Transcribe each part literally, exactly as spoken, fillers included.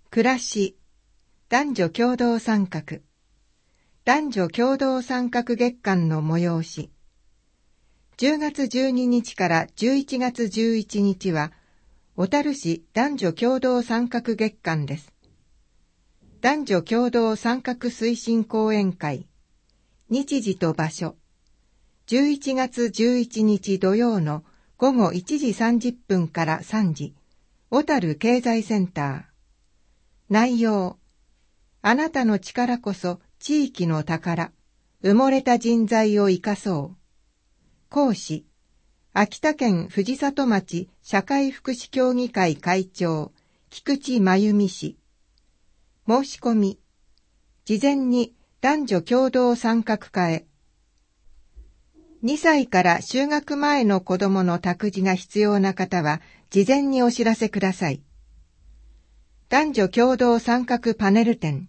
暮らし、男女共同参画、男女共同参画月間の催し。じゅうがつじゅうににちからじゅういちがつじゅういちにちは、小樽市男女共同参画月間です。男女共同参画推進講演会、日時と場所、じゅういちがつじゅういちにち土曜のごごいちじさんじゅっぷんからさんじ、小樽経済センター。内容、あなたの力こそ地域の宝、埋もれた人材を生かそう。講師、秋田県藤里町社会福祉協議会会長、菊池真由美氏。申し込み、事前に男女共同参画課へ。にさいから就学前の子どもの託児が必要な方は、事前にお知らせください。男女共同参画パネル展。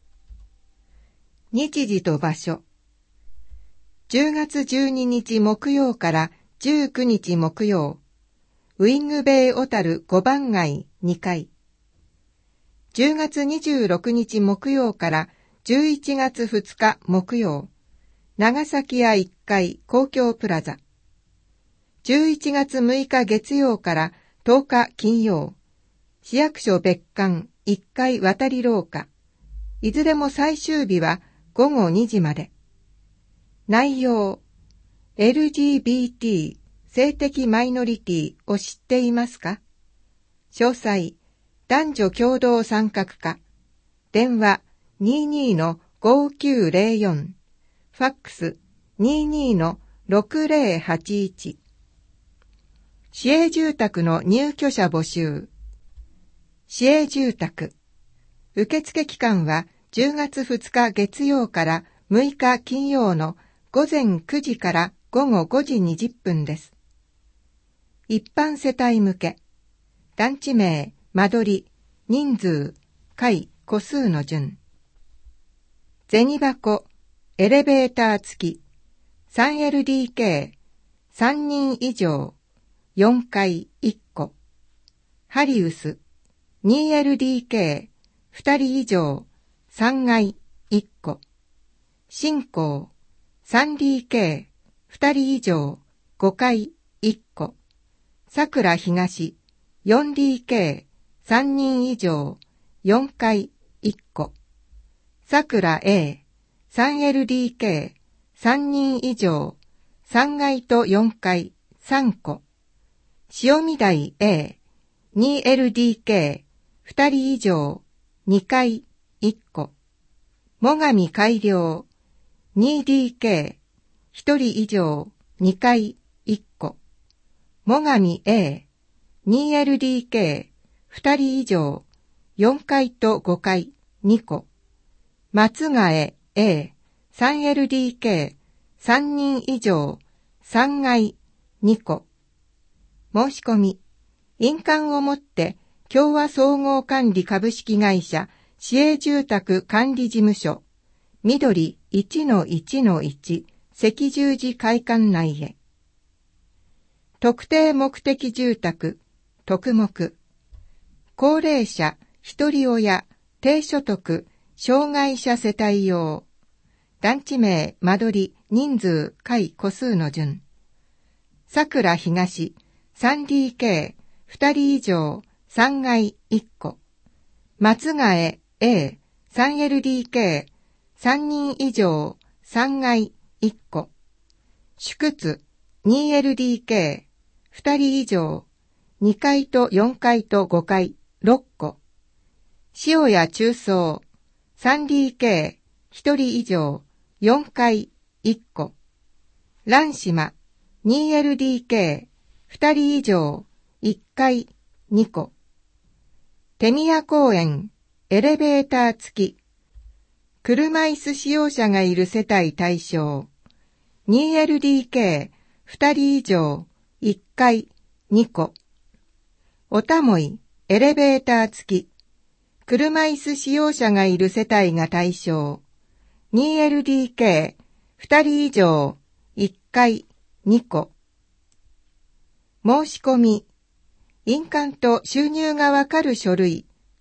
日時と場所。じゅうがつじゅうににち木曜からじゅうくにち木曜。ウィングベイ小樽ごばん街にかい。じゅうがつにじゅうろくにち木曜からじゅういちがつふつか木曜。長崎屋いっかい公共プラザ。じゅういちがつむいか月曜からとおか金曜。市役所別館いっかい渡り廊下。いずれも最終日はごごにじまで。内容、エルジービーティー 性的マイノリティを知っていますか？詳細、男女共同参画課。電話 にじゅうにのごきゅうぜろよん。ファックス にじゅうにのろくぜろはちいち。市営住宅の入居者募集。市営住宅。受付期間はじゅうがつふつか月曜からむいか金曜のごぜんくじからごごごじにじゅっぷんです。一般世帯向け。団地名、間取り、人数、階、戸数の順。銭箱、エレベーター付き、スリーエルディーケー、さんにん以上、よんかいいっこ。ハリウス、にエルディーケー、ふたり以上、さんがいいっこ。新興、スリーディーケー、ふたり以上、ごかいいっこ。桜東、よんディーケー、さんにん以上、よんかいいっこ。桜 A、スリーエルディーケー、さんにん以上、さんがいとよんかい、さんこ。塩見台 A、にエルディーケー、ふたり以上、にかいいっこ。最上改良、にディーケー、ひとり以上、にかいいっこ。最上 A、にエルディーケー、ふたり以上、よんかいとごかい、にこ。松ヶ江 A、スリーエルディーケー、さんにん以上、さんがい、にこ。申し込み、印鑑をもって、共和総合管理株式会社、市営住宅管理事務所、緑 いちのいちのいち、赤十字会館内へ。特定目的住宅、特目。高齢者、一人親、低所得、障害者世帯用。団地名、間取り、人数、階、戸数の順。桜東、スリーディーケー、ふたり以上、さんがいいっこ。松ヶ江 A、スリーエルディーケー、さんにん以上、さんがいいっこ。宿津 にエルディーケー、ふたり以上、にかいとよんかいとごかい、ろっこ。塩屋中層 スリーディーケー、ひとり以上、よんかいいっこ。蘭島 にエルディーケー、ふたり以上、いっかいにこ。手宮公園、エレベーター付き。車椅子使用者がいる世帯対象。にエルディーケー、ふたり以上、いっかいにこ。おたもい、エレベーター付き。車椅子使用者がいる世帯が対象。にエルディーケー、ふたり以上、いっかいにこ。申し込み。印鑑と収入がわかる書類、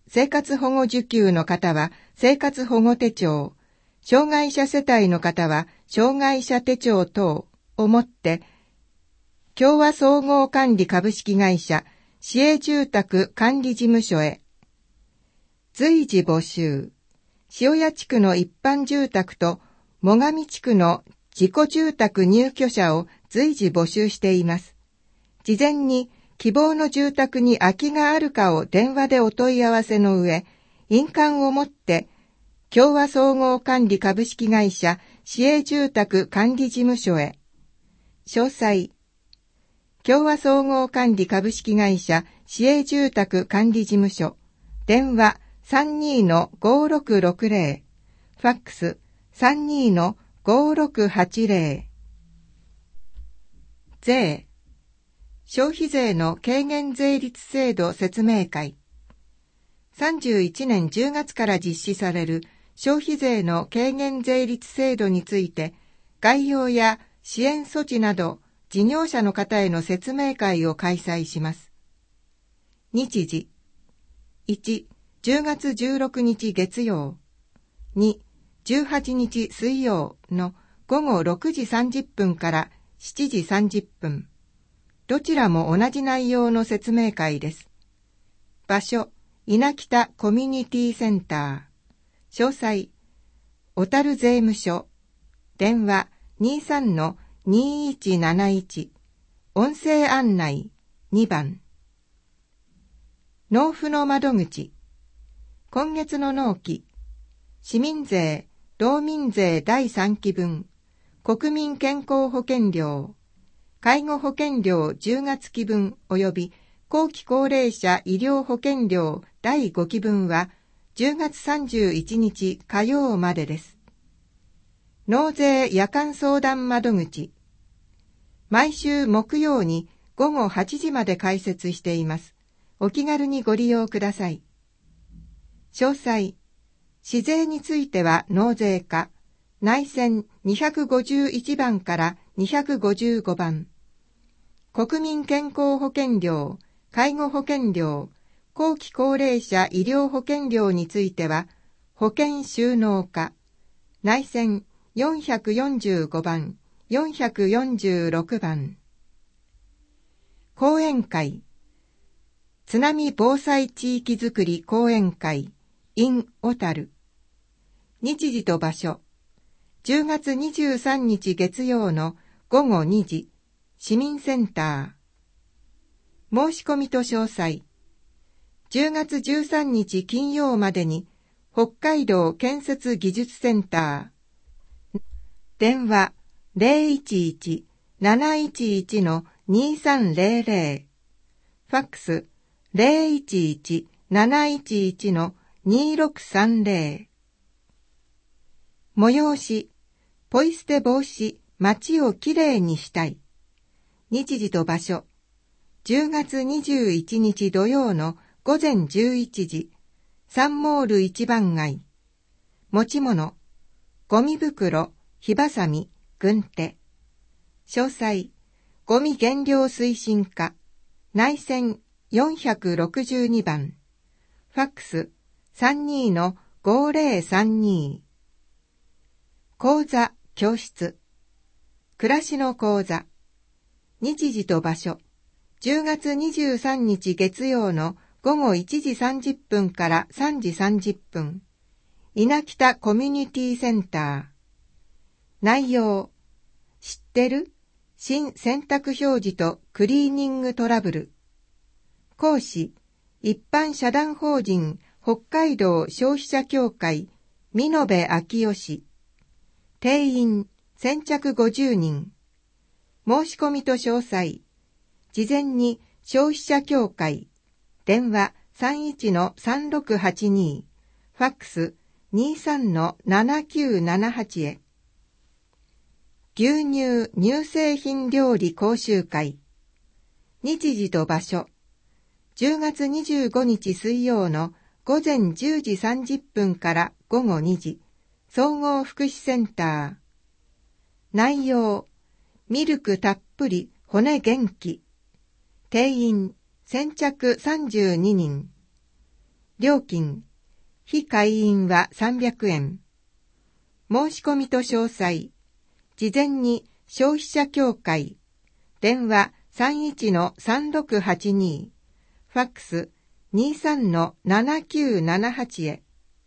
生活保護受給の方は生活保護手帳、障害者世帯の方は障害者手帳等を持って、共和総合管理株式会社市営住宅管理事務所へ。随時募集。塩谷地区の一般住宅と最上地区の自己住宅入居者を随時募集しています。事前に希望の住宅に空きがあるかを電話でお問い合わせの上、印鑑を持って共和総合管理株式会社市営住宅管理事務所へ。詳細。共和総合管理株式会社市営住宅管理事務所。電話 さんにーごーろくろくぜろ。ファックス さんにーごーろくはちぜろ。税。消費税の軽減税率制度説明会。さんじゅういちねんじゅうがつから実施される消費税の軽減税率制度について、概要や支援措置など事業者の方への説明会を開催します。日時。いち、じゅうがつじゅうろくにち月曜。に、じゅうはちにち水曜のごごろくじさんじゅっぷんからしちじさんじゅっぷん。どちらも同じ内容の説明会です。場所、稲北コミュニティセンター。詳細、小樽税務署。電話 にーさんのにーいちなないち。音声案内にばん。納付の窓口。今月の納期。市民税、道民税だいさんき分。国民健康保険料。介護保険料じゅうがつき分及び後期高齢者医療保険料だいごき分はじゅうがつさんじゅういちにち火曜までです。納税夜間相談窓口。毎週木曜にごごはちじまで開設しています。お気軽にご利用ください。詳細。市税については納税課、内線にひゃくごじゅういちばんからにひゃくごじゅうごばん。国民健康保険料、介護保険料、後期高齢者医療保険料については、保険収納課、内線よんひゃくよんじゅうごばん、よんひゃくよんじゅうろくばん。講演会。津波防災地域づくり講演会 in 小樽。日時と場所。じゅうがつにじゅうさんにち月曜のごごにじ、市民センター。申し込みと詳細。じゅうがつじゅうさんにち金曜までに北海道建設技術センター。電話 ゼロいちいち なないちいち にさんぜろぜろ。ファックス ゼロいちいち なないちいち にろくさんぜろ。催し、ポイ捨て防止、街をきれいにしたい。日時と場所。じゅうがつにじゅういちにち土曜のごぜんじゅういちじ、サンモール一番街。持ち物、ゴミ袋、火ばさみ、軍手。詳細、ゴミ減量推進課、内線よんひゃくろくじゅうにばん。ファックス さんにーごーぜろさんに。講座、教室。暮らしの講座。日時と場所。じゅうがつにじゅうさんにち月曜のごごいちじさんじゅっぷんからさんじさんじゅっぷん。稲北コミュニティセンター。内容。知ってる？新洗濯表示とクリーニングトラブル。講師。一般社団法人北海道消費者協会見延昭義。定員先着ごじゅうにん。申し込みと詳細。事前に消費者協会。電話 さんいちのさんろくはちに。ファックス にーさんのななきゅうななはち へ。牛乳乳製品料理講習会。日時と場所。じゅうがつにじゅうごにち水曜のごぜんじゅうじさんじゅっぷんからごごにじ。総合福祉センター。内容。ミルクたっぷり骨元気。定員先着さんじゅうににん。 料金、非会員はさんびゃくえん。申し込みと詳細、事前に消費者協会、電話 さんいちのさんろくはちに、ファックス にさんのななきゅうななはち へ。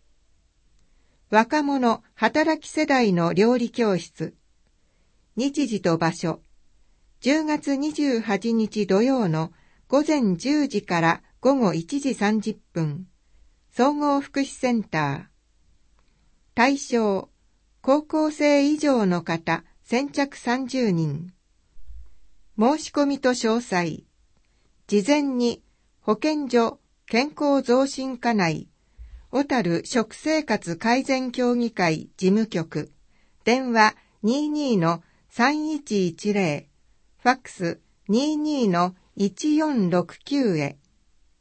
若者働き世代の料理教室。日時と場所。じゅうがつにじゅうはちにち土曜のごぜんじゅうじからごごいちじさんじゅっぷん。総合福祉センター。対象、高校生以上の方、先着さんじゅうにん。申し込みと詳細。事前に保健所健康増進課内、小樽食生活改善協議会事務局、電話 にじゅうにのさんいちいちぜろ、ファックス にじゅうにのいちよんろくきゅう へ。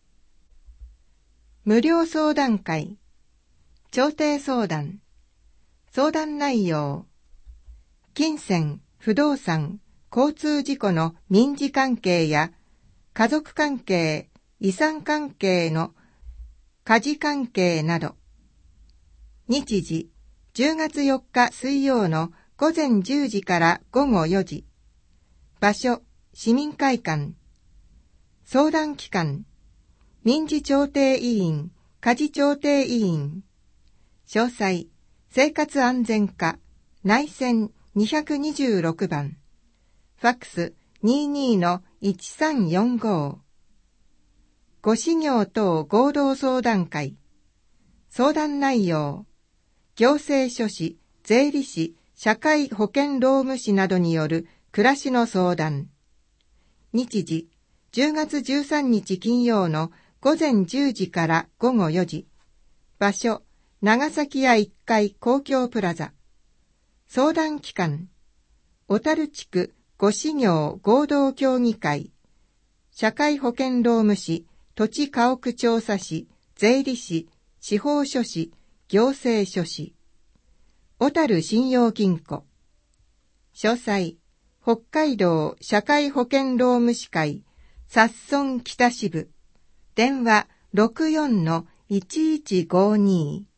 無料相談会、調停相談、相談内容、金銭、不動産、交通事故の民事関係や、家族関係、遺産関係の家事関係など。日時、じゅうがつよっか水曜のごぜんじゅうじからごごよじ。場所、市民会館。相談機関、民事調停委員、家事調停委員。詳細、生活安全課、内線ににじゅうろくばん。ファックス にじゅうにのいちさんよんご。ご事業等合同相談会。相談内容。行政書士、税理士、社会保険労務士などによる暮らしの相談。日時、じゅうがつじゅうさんにち金曜のごぜんじゅうじからごごよじ。場所、長崎屋いっかい公共プラザ。相談機関。小樽地区ご事業合同協議会。社会保険労務士、土地家屋調査士、税理士、司法書士、行政書士。小樽信用金庫。詳細、北海道社会保険労務士会、札村北支部。電話 ろくよんのいちいちごに。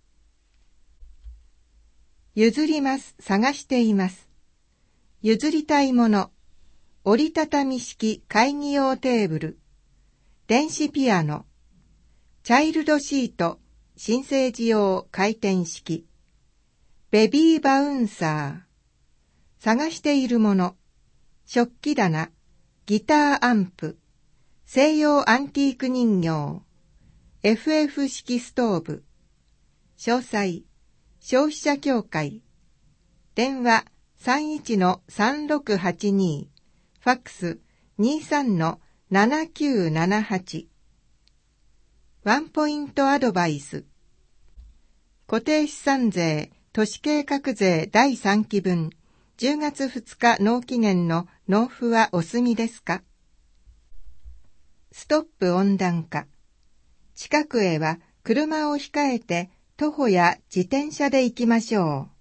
譲ります、探しています。譲りたいもの。折りたたみ式会議用テーブル。電子ピアノ。チャイルドシート、新生児用回転式。ベビーバウンサー。探しているもの。食器棚、ギターアンプ。西洋アンティーク人形。エフエフ 式ストーブ。詳細、消費者協会。電話 さんいちのさんろくはちに。ファックス にさんのななきゅうななはち。ワンポイントアドバイス。固定資産税、都市計画税だいさんき分、じゅうがつふつか納期限の納付はお済みですか？ストップ温暖化。近くへは車を控えて徒歩や自転車で行きましょう。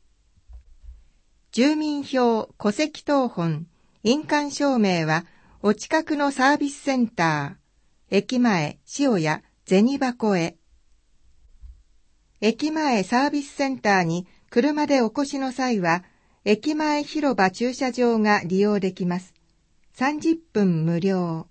住民票、戸籍謄本、印鑑証明はお近くのサービスセンター、駅前、塩屋、銭箱へ。駅前サービスセンターに車でお越しの際は、駅前広場駐車場が利用できます。さんじゅっぷん無料。